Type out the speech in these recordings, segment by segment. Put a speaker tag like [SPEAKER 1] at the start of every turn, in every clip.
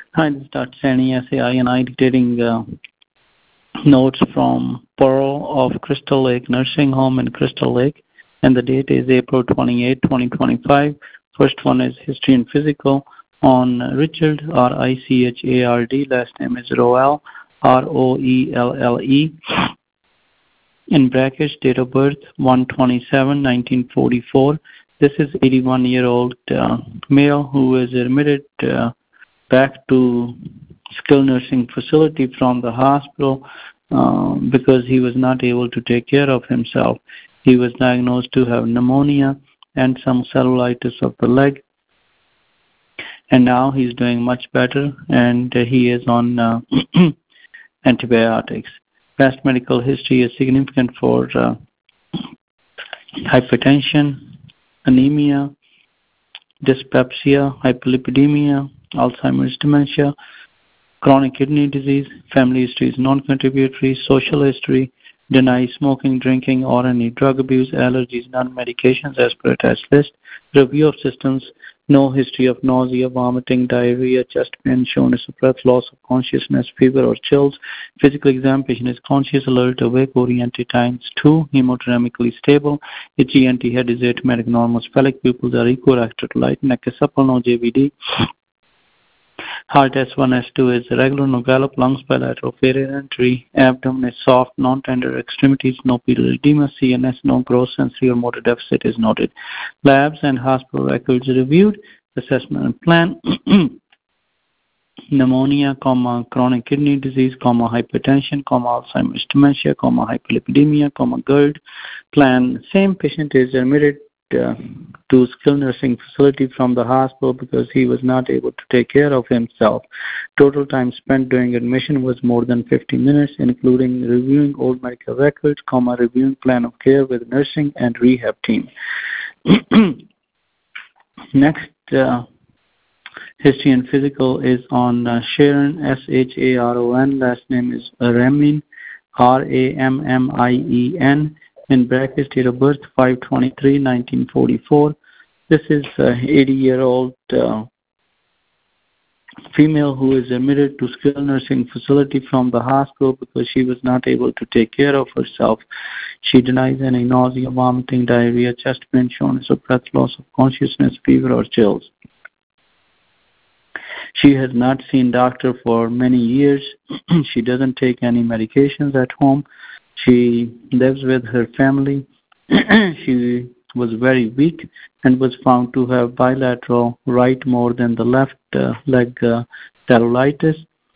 [SPEAKER 1] Hi, this is Dr. Sani SAI, and I'm dictating notes from Pearl of Crystal Lake Nursing Home in Crystal Lake, and the date is April 28, 2025. First one is History and Physical on Richard, R-I-C-H-A-R-D. Last name is Roelle, R-O-E-L-L-E. In brackets, date of birth 1/27/1944. This is 81-year-old male who is admitted back to skilled nursing facility from the hospital because he was not able to take care of himself. He was diagnosed to have pneumonia and some cellulitis of the leg, and now he's doing much better, and he is on antibiotics. Past medical history is significant for hypertension, anemia, dyspepsia, hyperlipidemia, Alzheimer's dementia, chronic kidney disease. Family history is non-contributory. Social history: denies smoking, drinking, or any drug abuse. Allergies, none. Medications as per attached list. Review of systems: no history of nausea, vomiting, diarrhea, chest pain, shortness of breath, loss of consciousness, fever, or chills. Physical exam: patient is conscious, alert, awake, oriented times 2, hemodynamically stable. HENT head is asymptomatic, normal, sphenic pupils are equal, actor to light, neck is supple, no JVD. Heart S1, S2 is irregular, no gallop, lungs bilateral, failure entry, abdomen is soft, non-tender, extremities, no pedal edema, CNS, no gross sensory or motor deficit is noted. Labs and hospital records reviewed, assessment and plan, pneumonia, chronic kidney disease, hypertension, Alzheimer's dementia, hyperlipidemia, GERD. Plan: same patient is admitted to skilled nursing facility from the hospital because he was not able to take care of himself. Total time spent during admission was more than 50 minutes, including reviewing old medical records, reviewing plan of care with nursing and rehab team. Next, history and physical is on Sharon, S-H-A-R-O-N. Last name is Ramin, R-A-M-M-I-E-N. In brackets, date of birth 5/23/1944. This is an 80-year-old female who is admitted to skilled nursing facility from the hospital because she was not able to take care of herself. She denies any nausea, vomiting, diarrhea, chest pain, shortness of breath, loss of consciousness, fever, or chills. She has not seen doctor for many years. She doesn't take any medications at home. She lives with her family. She was very weak and was found to have bilateral right more than the left leg cellulitis.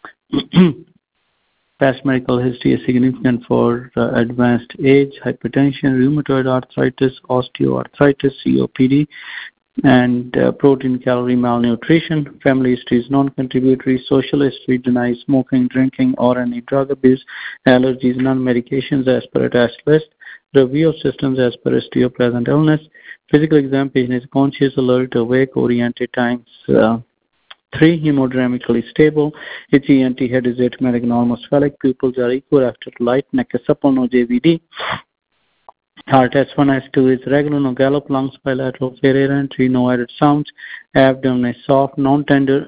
[SPEAKER 1] Past medical history is significant for advanced age, hypertension, rheumatoid arthritis, osteoarthritis, COPD, and protein calorie malnutrition. Family history is non-contributory. Social history: denies smoking, drinking, or any drug abuse. Allergies, none. Medications as per attached list. Review of systems as per history of present illness. Physical exam: patient is conscious, alert, awake, oriented times 3, hemodynamically stable. HENT head is asymptomatic, normal, sphenic pupils are equal, actor to light, neck is supple, no JVD. Heart S1, S2 is regular, no gallop, lungs bilateral, failure entry, no added sounds, abdomen is soft, non-tender,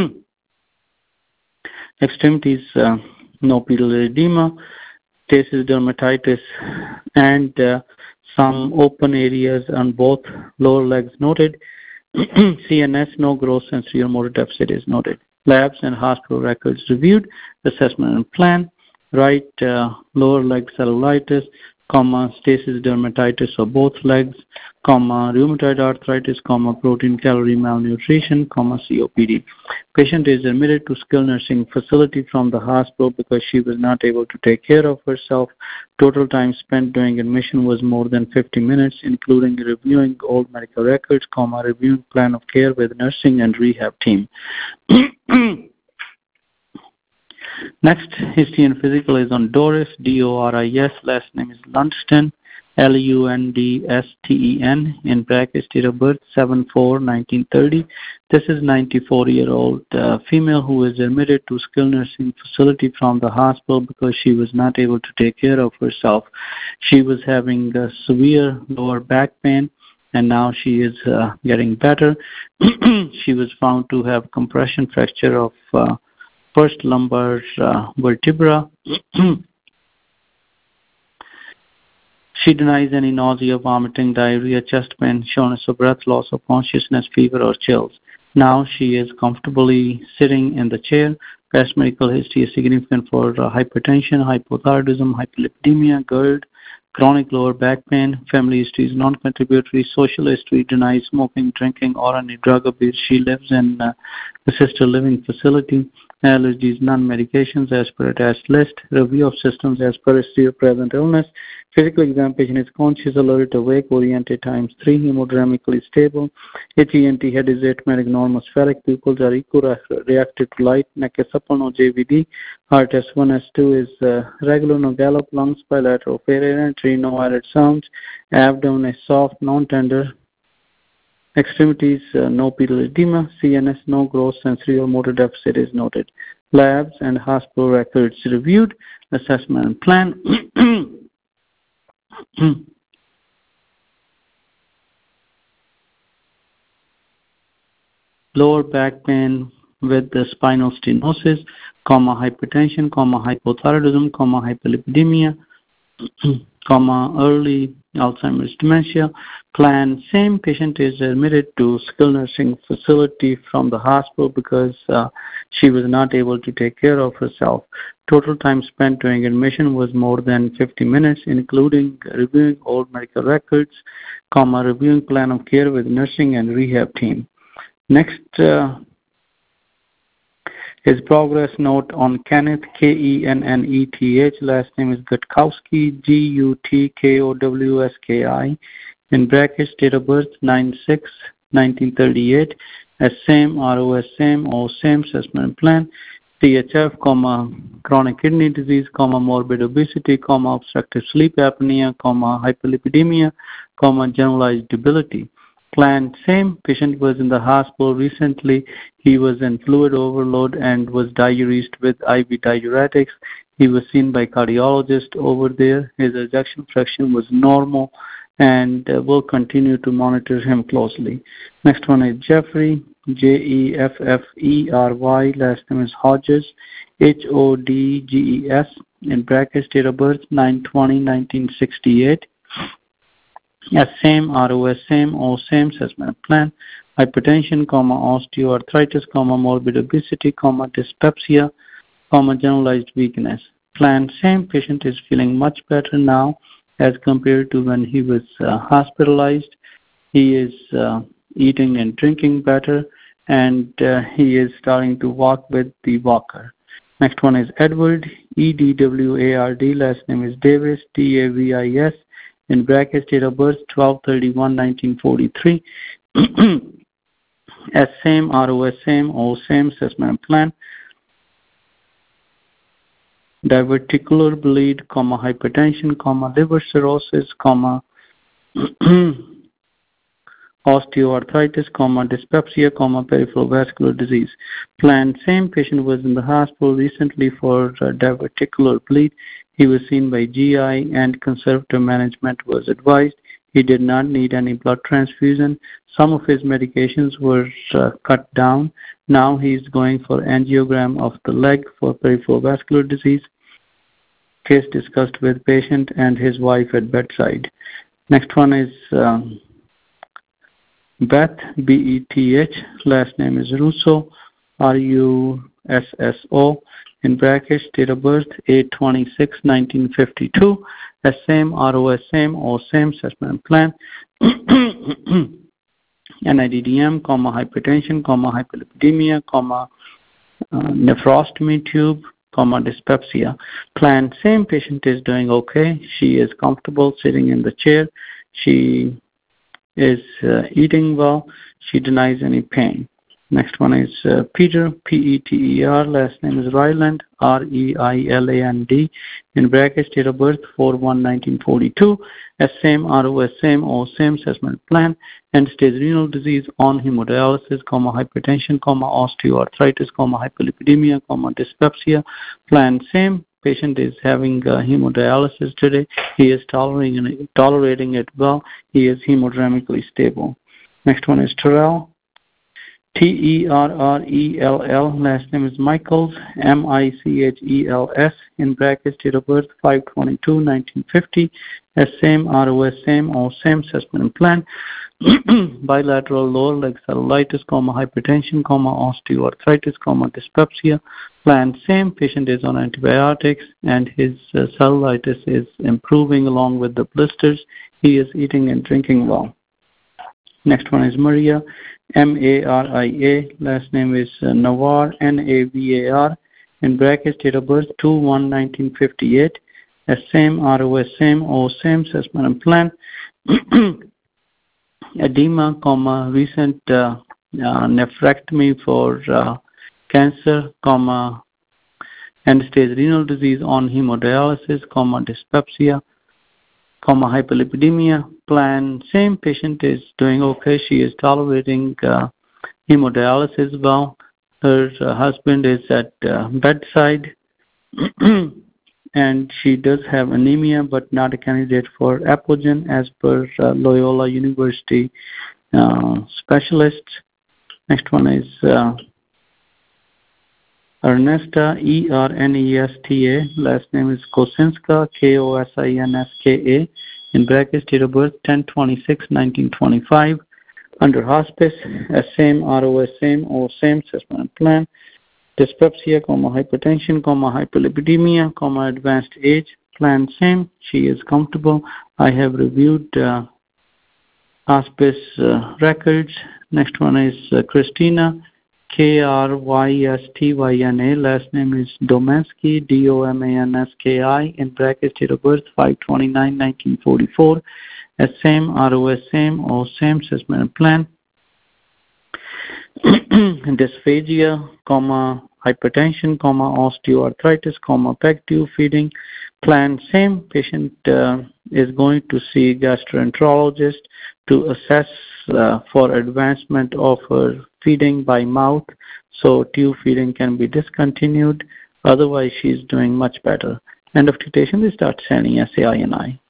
[SPEAKER 1] extremities, no pedal edema, stasis dermatitis, and some open areas on both lower legs noted. CNS, no gross sensory or motor deficit is noted. Labs and hospital records reviewed, assessment and plan: right lower leg cellulitis, stasis dermatitis of both legs, rheumatoid arthritis, protein calorie malnutrition, COPD. Patient is admitted to skilled nursing facility from the hospital because she was not able to take care of herself. Total time spent during admission was more than 50 minutes, including reviewing old medical records, reviewing plan of care with nursing and rehab team. Next, history and physical is on Doris, D-O-R-I-S. Last name is Lundston, L-U-N-D-S-T-E-N. In brackets, date of birth 7/4/1930. This is 94-year-old female who is admitted to skilled nursing facility from the hospital because she was not able to take care of herself. She was having severe lower back pain and now she is getting better. She was found to have compression fracture of first lumbar vertebra. She denies any nausea, vomiting, diarrhea, chest pain, shortness of breath, loss of consciousness, fever, or chills. Now she is comfortably sitting in the chair. Past medical history is significant for hypertension, hypothyroidism, hyperlipidemia, GERD, chronic lower back pain. Family history is non-contributory. Social history denies smoking, drinking, or any drug abuse. She lives in assisted living facility. Allergies, non-medications as per attached list. Review of systems as per history of present illness. Physical exam patient is conscious, alert, awake, oriented times 3, hemodynamically stable. HENT head is atmetic, normal, spheric. Pupils are eco-reactive to light. Neck is supple, no JVD. Heart S1, S2 is regular, no gallop. Lungs bilateral, failure entry, no added sounds. Abdomen is soft, non-tender. Extremities, no pedal edema. CNS, no gross sensory or motor deficit is noted. Labs and hospital records reviewed. Assessment and plan. Lower back pain with the spinal stenosis, hypertension, hypothyroidism, hyperlipidemia, early Alzheimer's dementia. Plan, same patient is admitted to skilled nursing facility from the hospital because she was not able to take care of herself. Total time spent during admission was more than 50 minutes, including reviewing old medical records, reviewing plan of care with nursing and rehab team. Next is progress note on Kenneth, Kenneth, last name is Gutkowski, Gutkowski, in brackets, date of birth 9/6/1938, as same, ROS same, O same, assessment plan, CHF, chronic kidney disease, morbid obesity, obstructive sleep apnea, hyperlipidemia, generalized debility. Plan, same, patient was in the hospital recently. He was in fluid overload and was diuresed with IV diuretics. He was seen by cardiologist over there. His ejection fraction was normal, and we'll continue to monitor him closely. Next one is Jeffrey, Jefffery, last name is Hodges, Hodges, in brackets, date of birth 9/20/1968. As same, ROS same, O same, assessment plan, hypertension, osteoarthritis, morbid obesity, dyspepsia, generalized weakness. Plan, same, patient is feeling much better now as compared to when he was hospitalized. He is eating and drinking better, and he is starting to walk with the walker. Next one is Edward, Edward, last name is Davis, Davis, in brackets, date of birth 12/31/1943. As same, ROS same, O same, assessment plan. Diverticular bleed, hypertension, liver cirrhosis, osteoarthritis, dyspepsia, peripheral vascular disease. Plan, same, patient was in the hospital recently for diverticular bleed. He was seen by GI and conservative management was advised. He did not need any blood transfusion. Some of his medications were cut down. Now he's going for angiogram of the leg for peripheral vascular disease. Case discussed with patient and his wife at bedside. Next one is Beth, Beth, last name is Russo, Russo, in brackets, date of birth 8/26/1952, as same, ROS same, O same, assessment plan. NIDDM, hypertension, hyperlipidemia, nephrostomy tube, dyspepsia. Plan, same, patient is doing okay. She is comfortable sitting in the chair. She is eating well. She denies any pain. Next one is Peter, Peter, last name is Ryland, Reiland, in brackets, date of birth 4/1/1942, as same, ROS same, O same, assessment plan, end-stage renal disease, on hemodialysis, hypertension, osteoarthritis, hyperlipidemia, dyspepsia. Plan, same, Patient is having hemodialysis today. He is tolerating it well. He is hemodynamically stable. Next one is Terrell. Terrell. Last name is Michaels. Michels. In brackets, date of birth 5/22/1950. Same ROS, same all same assessment and plan. Bilateral lower leg cellulitis, hypertension, osteoarthritis, dyspepsia. Plan same. Patient is on antibiotics and his cellulitis is improving along with the blisters. He is eating and drinking well. Next one is Maria. Maria. Last name is Navar. Navar. In brackets, date of birth 2/1/1958. Same ROS, same all same assessment and plan. Edema, recent nephrectomy for cancer, end-stage renal disease on hemodialysis, dyspepsia, hyperlipidemia. Plan same. Patient is doing okay. She is tolerating hemodialysis well. Her husband is at bedside. And she does have anemia, but not a candidate for Apogen as per Loyola University specialists. Next one is Ernesta, Ernesta. Last name is Kosinska, Kosinska. In brackets, date of birth 10/26/1925. Under hospice, same ROS, same or same assessment plan. Dyspepsia, hypertension, hyperlipidemia, advanced age, plan same. She is comfortable. I have reviewed hospice records. Next one is Christina, Krystyna. Last name is Domanski, Domanski. In brackets, date of birth 5/29/1944. Same ROS, same or same assessment plan. Dysphagia, hypertension, osteoarthritis, PEG tube feeding. Plan same. Patient is going to see gastroenterologist to assess for advancement of her feeding by mouth, so tube feeding can be discontinued. Otherwise, she's doing much better. End of dictation. We start sending SAINI.